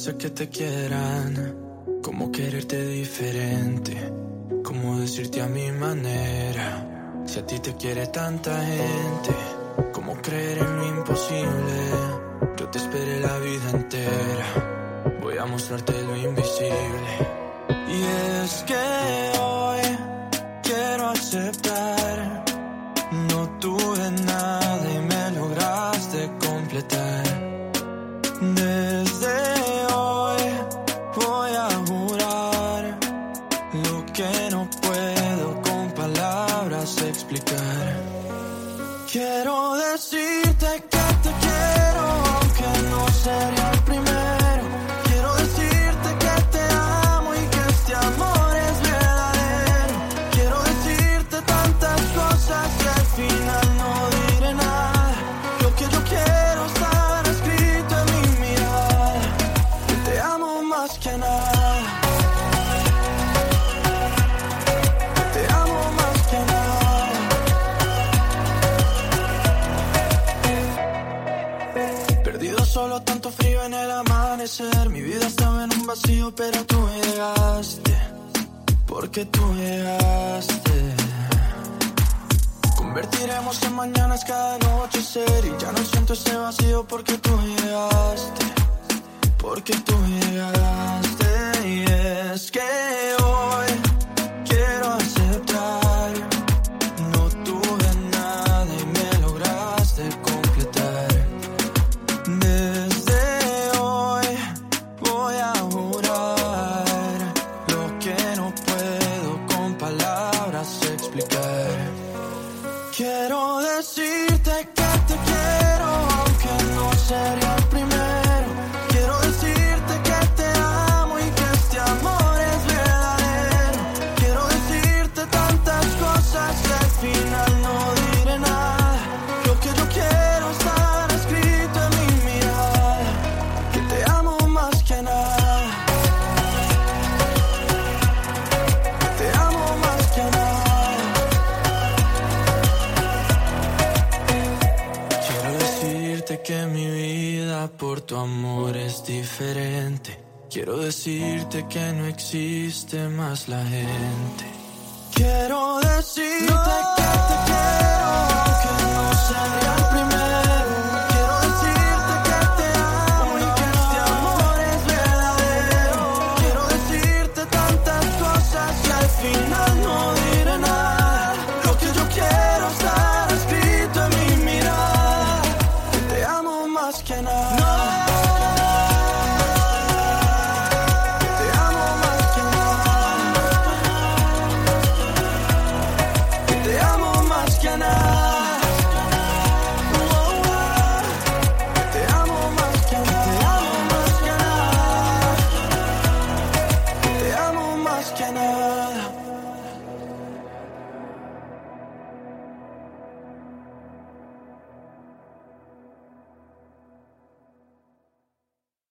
gusta que te quieran, cómo quererte diferente, cómo decirte a mi manera. Si a ti te quiere tanta gente, cómo creer en lo imposible. Yo te esperé la vida entera, voy a mostrarte lo invisible. Y es que hoy quiero aceptar, no tuve nada y me lograste completar. Desde hoy voy a jurar lo que no puedo con palabras explicar. Quiero decirte que te quiero, aunque no sería el primero. Quiero decirte que te amo y que este amor es verdadero. Quiero decirte tantas cosas que al final no diré nada. Lo que yo quiero estar escrito en mi mirada, que te amo más que nada. Te amo más que nada. Perdido solo, tanto frío en el amanecer. Mi vida estaba en un vacío, pero tú llegaste. Porque tú llegaste. Convertiremos en mañanas cada anochecer. Y ya no siento ese vacío porque tú llegaste. Porque tú llegaste. Y es que hoy quiero aceptar, no tuve nada y me lograste completar. Desde hoy voy a jurar lo que no puedo con palabras explicar. Quiero decirte que te quiero, aunque no sería el primero. Quiero decirte que te amo y que este amor es verdadero. Quiero decirte tantas cosas que al final no diré nada. Lo que yo quiero estar escrito en mi mirada, que te amo más que nada. Te amo más que nada. Quiero decirte que mi vida por tu amor es diferente. Quiero decirte que no existe más la gente. Quiero decirte que te quiero, aunque no sería el primero. Quiero decirte que te amo y que este amor es verdadero. Quiero decirte tantas cosas que al final no diré nada. Lo que yo quiero estar escrito en mi mirada, que te amo más que nada. Que te amo más que nada. Que te amo más que nada. Que te amo más que nada. Que te amo más que nada.